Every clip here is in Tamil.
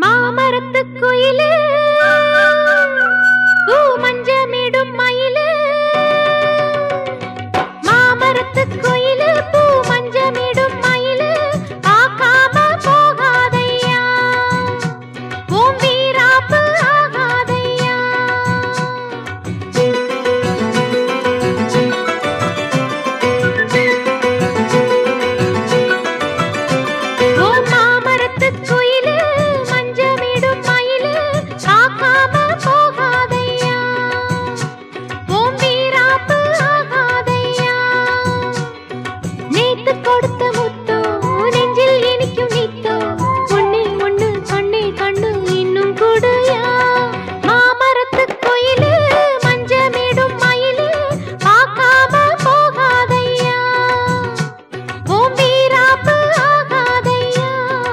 மாமரத்து குயிலு பூ மஞ்சமிடும் மயிலு மாமரத்து குயிலு பூ மஞ்சமிடும் மயிலு பார்க்காம போகாதையா பூம்பீராப்பு ஆகாதையா ஓ மாமரத்து குயிலு மஞ்சமிடும் மயிலு பார்க்காம போகாதையா பூம்பீராப்பு ஆகாதையா நேத்து கொடுத்த முத்தோ நெஞ்சில் இனிக்கும் நித்தோ ஒண்ணே ஒண்ணு கண்ணே கண்ணு இன்னும் கூடயா மாமரத்து குயிலு மஞ்சமிடும் மயிலு பார்க்காம போகாதையா பூம்பீராப்பு ஆகாதையா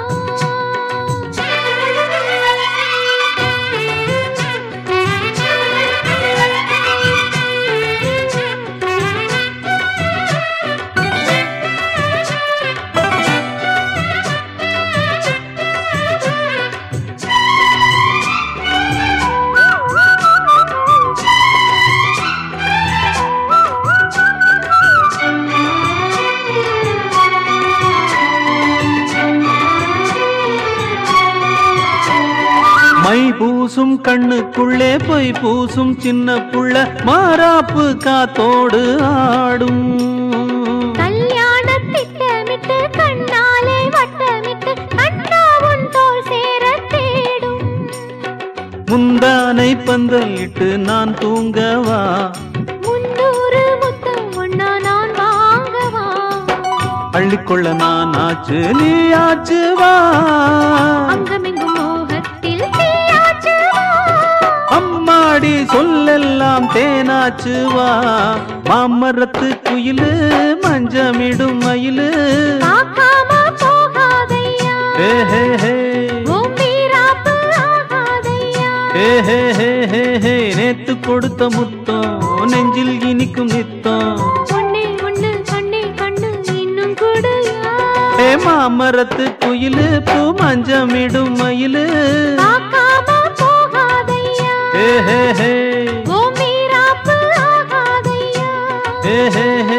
மை பூசும் கண்ணுக்குள்ளே பொய் பூசும் சின்ன புள்ள மாறாப்பு காத்தோடு ஆடும் கல்யாண திட்டமிட்டு கண்ணாலே வட்டமிட்டு கண்ணா உன் தோள் சேர தேடும் முந்தானை பந்தலிட்டு நான் தூங்கவா முன்னூறு முத்தம் ஒண்ணா நான் வாங்கவா அள்ளிக்கொள்ள நான் ஆச்சு நீ ஆச்சு வா அங்கமெங்கும் மோகத்தில் தீயாச்சு வா அம்மாடி சொல்லெல்லாம் தேனாச்சு வா மாமரத்து குயிலு மஞ்சமிடும் மயிலு பார்க்காம போகாதையா ஹே ஹே ஹே பூம்பீராப்பு ஆகாதையா ஹே ஹே ஹே ஹே ஹே நேத்து கொடுத்த முத்தம் நெஞ்சில் இனிக்கும் நித்தம் ஒண்ணே ஒண்ணு கண்ணே கண்ணு இன்னும் கூடயா ஹே மாமரத்து குயிலு பூ மஞ்சமிடும் மயிலு பார்க்காம போகாதையா ஹே ஹே ஹே பூம்பீராப்பு ஆகாதையா ஹே ஹே ஹே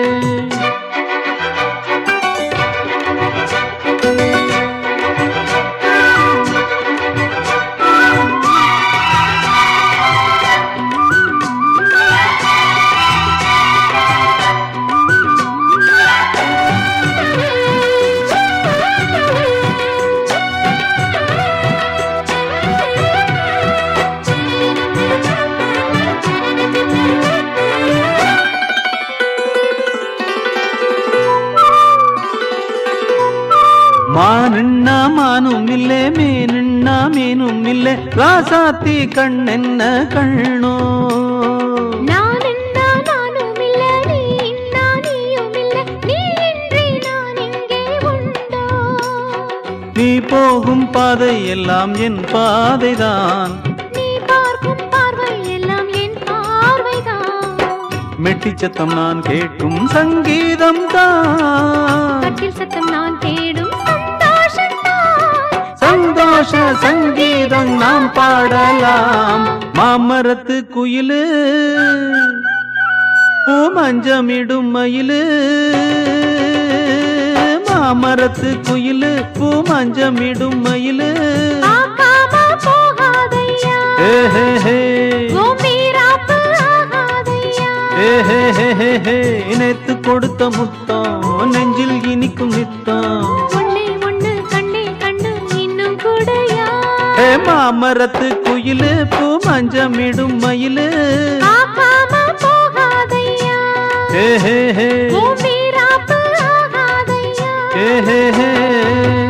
மானுண்ணா மானும் இல்லே மீனுண்ணா மீனும் இல்லே ராசாத்தி கண்ணென்ன கண்ணோ நான் என்ன நானும் இல்ல நீ இன்னா நீயும் இல்ல நீ இன்றி நான் இங்கே உண்டோ நீ போகும் பாதை எல்லாம் என் பாதைதான் நீ பார்க்கும் பார்வை எல்லாம் என் பார்வைதான் மெட்டி சத்தம் நான் கேட்கும் சங்கீதம் தான் கட்டில் சத்தம் நான் தேடும் சந்தோஷம்தான் சந்தோஷ சங்கீதம் நாம் பாடலாம் மாமரத்து குயிலு பூ மஞ்சமிடும் மயிலு மாமரத்து குயிலு பூ மஞ்சமிடும் மயிலு பார்க்காம போகாதையா ஹே ஹே ஹே பூம்பீராப்பு ஆகாதையா ஹே ஹே ஹே ஹே ஹே நேத்து கொடுத்த முத்தம் நெஞ்சில் இனிக்கும் நித்தம் ஒண்ணே ஒண்ணு கண்ணே கண்ணு இன்னும் கூடயா ஹே மாமரத்து குயிலு பூ மஞ்சமிடும் மயிலு பார்க்காம போகாதையா ஹே ஹே ஹே பூம்பீராப்பு ஆகாதையா ஹே ஹே ஹே